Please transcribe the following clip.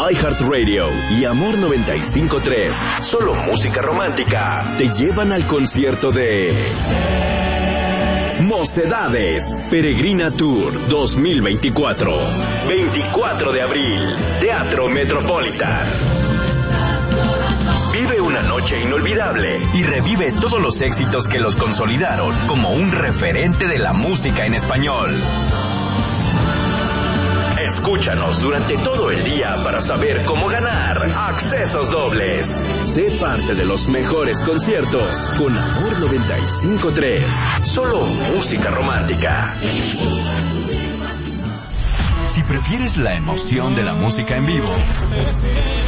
iHeartRadio y Amor 95.3, solo música romántica, te llevan al concierto de Mocedades, Peregrina Tour 2024. 24 de abril, Teatro Metropolitan. Vive una noche inolvidable y revive todos los éxitos que los consolidaron como un referente de la música en español. Escúchanos durante todo el día para saber cómo ganar accesos dobles. Sé parte de los mejores conciertos con Amor 95.3. Solo música romántica. Si prefieres la emoción de la música en vivo